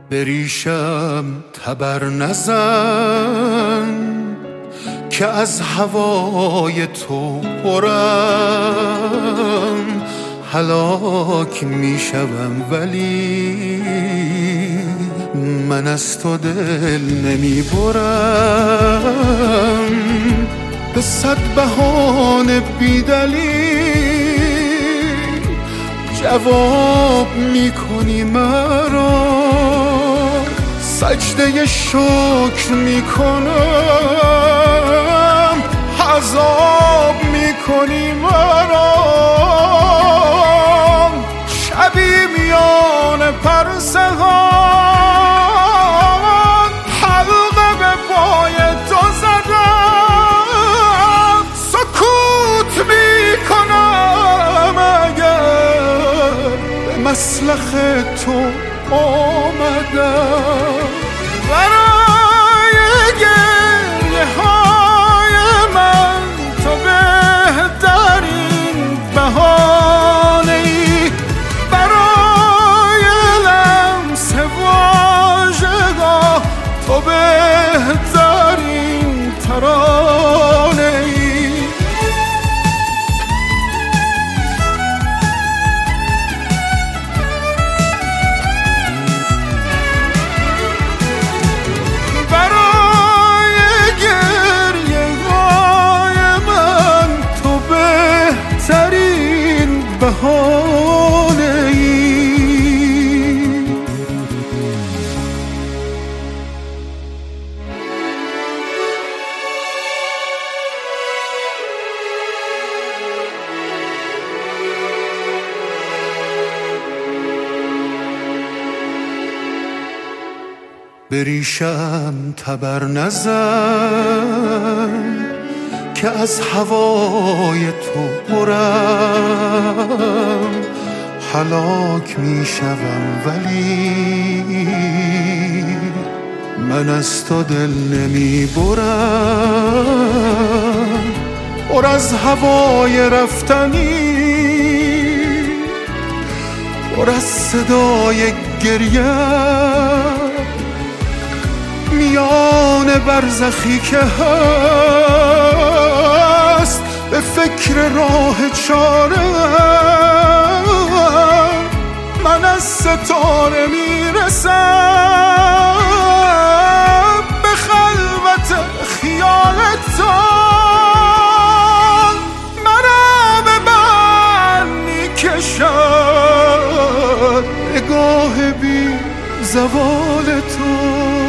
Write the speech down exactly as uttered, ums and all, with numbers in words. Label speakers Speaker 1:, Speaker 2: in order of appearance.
Speaker 1: بریشم تبر نزن که از هوای تو پرم، هلاک میشوم ولی من از تو دل نمیبرم. به صد بهانه بیدلیل جواب میکنی مرا، سجده شکر میکنم عذاب میکنی مرا. شبی میان پرسهان حلقه به پای تو زدم، سکوت میکنم اگر به مسلخ تو آمدم. برای گریه های من تو بهترین بهانه ای، برای لمس واژگاه تو بهترین ترانه ای. بهانه ای بریشم تبر نزن که از هوای تو پرم، هلاک میشوم ولی من از تو دل نمیبرم. پر از هوای رفتنی، پر از صدای گریه، میان برزخی که هست به فکر راه چاره، من از ستاره میرسم به خلوت خیال تو. مرا به بر میکشد نگاه بی زوال تو.